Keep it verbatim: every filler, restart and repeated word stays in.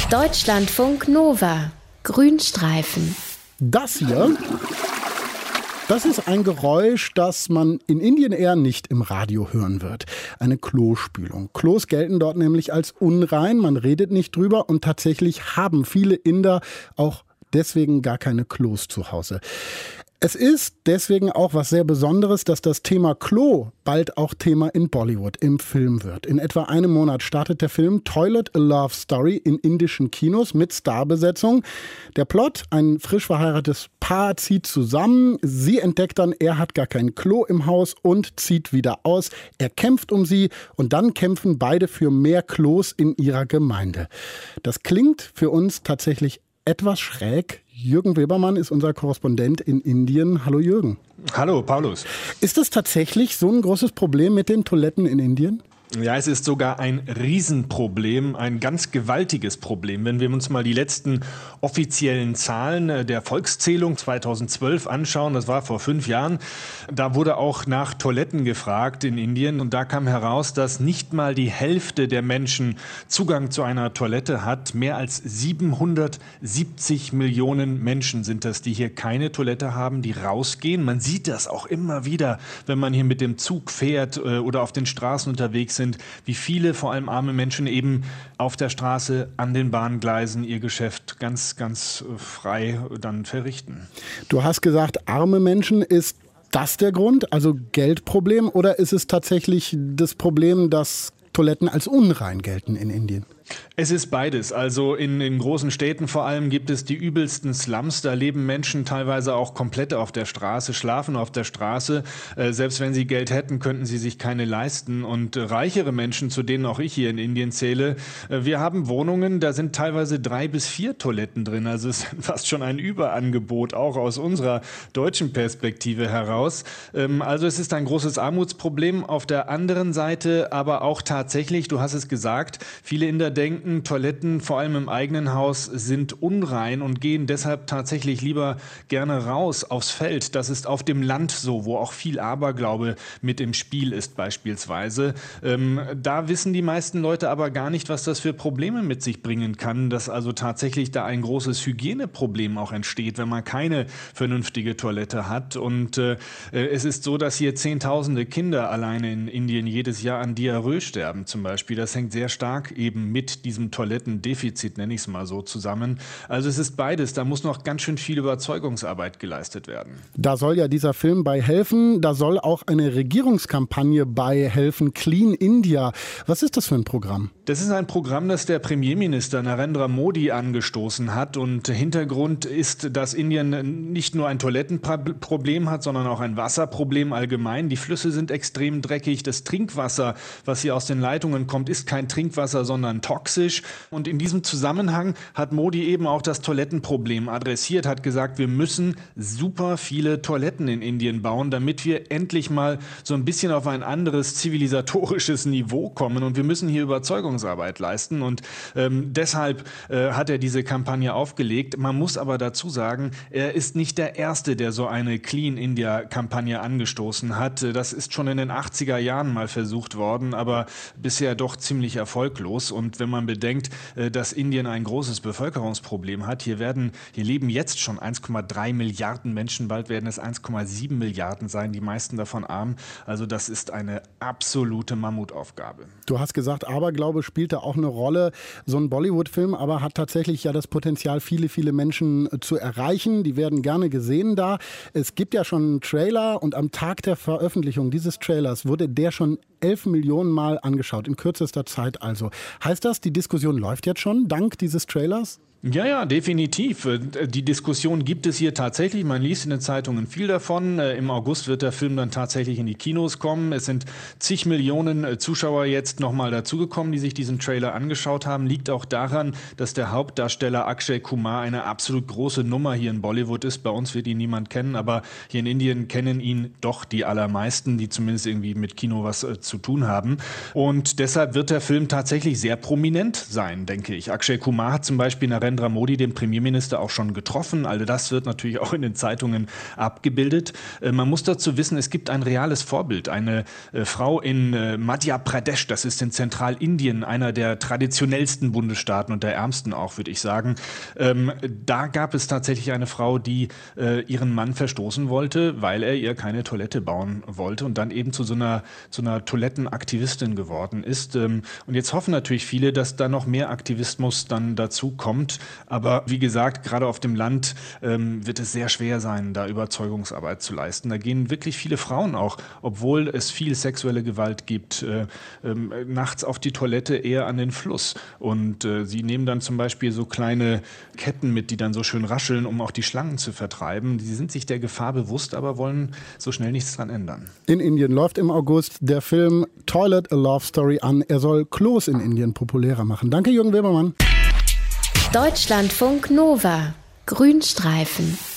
Deutschlandfunk Nova. Grünstreifen. Das hier, das ist ein Geräusch, das man in Indien eher nicht im Radio hören wird. Eine Klospülung. Klos gelten dort nämlich als unrein, man redet nicht drüber und tatsächlich haben viele Inder auch deswegen gar keine Klos zu Hause. Es ist deswegen auch was sehr Besonderes, dass das Thema Klo bald auch Thema in Bollywood im Film wird. In etwa einem Monat startet der Film Toilet: A Love Story in indischen Kinos mit Starbesetzung. Der Plot: ein frisch verheiratetes Paar zieht zusammen. Sie entdeckt dann, er hat gar kein Klo im Haus und zieht wieder aus. Er kämpft um sie und dann kämpfen beide für mehr Klos in ihrer Gemeinde. Das klingt für uns tatsächlich etwas schräg. Jürgen Webermann ist unser Korrespondent in Indien. Hallo Jürgen. Hallo Paulus. Ist es tatsächlich so ein großes Problem mit den Toiletten in Indien? Ja, es ist sogar ein Riesenproblem, ein ganz gewaltiges Problem. Wenn wir uns mal die letzten offiziellen Zahlen der Volkszählung zweitausendzwölf anschauen, das war vor fünf Jahren, da wurde auch nach Toiletten gefragt in Indien und da kam heraus, dass nicht mal die Hälfte der Menschen Zugang zu einer Toilette hat. Mehr als siebenhundertsiebzig Millionen Menschen sind das, die hier keine Toilette haben, die rausgehen. Man sieht das auch immer wieder, wenn man hier mit dem Zug fährt oder auf den Straßen unterwegs sind. Sind, wie viele, vor allem arme Menschen, eben auf der Straße, an den Bahngleisen ihr Geschäft ganz, ganz frei dann verrichten. Du hast gesagt, arme Menschen. Ist das der Grund, also Geldproblem, oder ist es tatsächlich das Problem, dass Toiletten als unrein gelten in Indien? Es ist beides. Also in den großen Städten vor allem gibt es die übelsten Slums. Da leben Menschen teilweise auch komplett auf der Straße, schlafen auf der Straße. Äh, selbst wenn sie Geld hätten, könnten sie sich keine leisten. Und äh, reichere Menschen, zu denen auch ich hier in Indien zähle, äh, wir haben Wohnungen, da sind teilweise drei bis vier Toiletten drin. Also es ist fast schon ein Überangebot, auch aus unserer deutschen Perspektive heraus. Ähm, also es ist ein großes Armutsproblem. Auf der anderen Seite aber auch tatsächlich, du hast es gesagt, viele Inder denken, Toiletten, vor allem im eigenen Haus, sind unrein und gehen deshalb tatsächlich lieber gerne raus aufs Feld. Das ist auf dem Land so, wo auch viel Aberglaube mit im Spiel ist beispielsweise. Ähm, da wissen die meisten Leute aber gar nicht, was das für Probleme mit sich bringen kann, dass also tatsächlich da ein großes Hygieneproblem auch entsteht, wenn man keine vernünftige Toilette hat. Und äh, es ist so, dass hier Zehntausende Kinder alleine in Indien jedes Jahr an Diarrhoe sterben zum Beispiel. Das hängt sehr stark eben mit mit diesem Toilettendefizit, nenne ich es mal so, zusammen. Also es ist beides, da muss noch ganz schön viel Überzeugungsarbeit geleistet werden. Da soll ja dieser Film bei helfen, da soll auch eine Regierungskampagne bei helfen, Clean India. Was ist das für ein Programm? Das ist ein Programm, das der Premierminister Narendra Modi angestoßen hat und Hintergrund ist, dass Indien nicht nur ein Toilettenproblem hat, sondern auch ein Wasserproblem allgemein. Die Flüsse sind extrem dreckig, das Trinkwasser, was hier aus den Leitungen kommt, ist kein Trinkwasser, sondern toxisch. Und in diesem Zusammenhang hat Modi eben auch das Toilettenproblem adressiert, hat gesagt, wir müssen super viele Toiletten in Indien bauen, damit wir endlich mal so ein bisschen auf ein anderes zivilisatorisches Niveau kommen. Und wir müssen hier Überzeugungsarbeit leisten. Und ähm, deshalb äh, hat er diese Kampagne aufgelegt. Man muss aber dazu sagen, er ist nicht der Erste, der so eine Clean India-Kampagne angestoßen hat. Das ist schon in den achtziger Jahren mal versucht worden, aber bisher doch ziemlich erfolglos. Und wenn man bedenkt, dass Indien ein großes Bevölkerungsproblem hat, hier werden, hier leben jetzt schon eins Komma drei Milliarden Menschen, bald werden es eins Komma sieben Milliarden sein, die meisten davon arm. Also das ist eine absolute Mammutaufgabe. Du hast gesagt, Aberglaube spielt da auch eine Rolle. So ein Bollywood-Film aber hat tatsächlich ja das Potenzial, viele, viele Menschen zu erreichen. Die werden gerne gesehen da. Es gibt ja schon einen Trailer und am Tag der Veröffentlichung dieses Trailers wurde der schon elf Millionen Mal angeschaut, in kürzester Zeit also. Heißt das, die Diskussion läuft jetzt schon, dank dieses Trailers? Ja, ja, definitiv. Die Diskussion gibt es hier tatsächlich. Man liest in den Zeitungen viel davon. Im August wird der Film dann tatsächlich in die Kinos kommen. Es sind zig Millionen Zuschauer jetzt nochmal dazugekommen, die sich diesen Trailer angeschaut haben. Liegt auch daran, dass der Hauptdarsteller Akshay Kumar eine absolut große Nummer hier in Bollywood ist. Bei uns wird ihn niemand kennen, aber hier in Indien kennen ihn doch die allermeisten, die zumindest irgendwie mit Kino was äh, zu tun haben. Und deshalb wird der Film tatsächlich sehr prominent sein, denke ich. Akshay Kumar hat zum Beispiel in der Narendra Modi, dem Premierminister, auch schon getroffen. Also das wird natürlich auch in den Zeitungen abgebildet. Man muss dazu wissen, es gibt ein reales Vorbild. Eine Frau in Madhya Pradesh, das ist in Zentralindien, einer der traditionellsten Bundesstaaten und der ärmsten auch, würde ich sagen. Da gab es tatsächlich eine Frau, die ihren Mann verstoßen wollte, weil er ihr keine Toilette bauen wollte und dann eben zu so einer, zu einer Toilettenaktivistin geworden ist. Und jetzt hoffen natürlich viele, dass da noch mehr Aktivismus dann dazu kommt. Aber wie gesagt, gerade auf dem Land ähm, wird es sehr schwer sein, da Überzeugungsarbeit zu leisten. Da gehen wirklich viele Frauen auch, obwohl es viel sexuelle Gewalt gibt, äh, äh, nachts auf die Toilette eher an den Fluss. Und äh, sie nehmen dann zum Beispiel so kleine Ketten mit, die dann so schön rascheln, um auch die Schlangen zu vertreiben. Die sind sich der Gefahr bewusst, aber wollen so schnell nichts dran ändern. In Indien läuft im August der Film Toilet A Love Story an. Er soll Klos in Indien populärer machen. Danke, Jürgen Webermann. Deutschlandfunk Nova. Grünstreifen.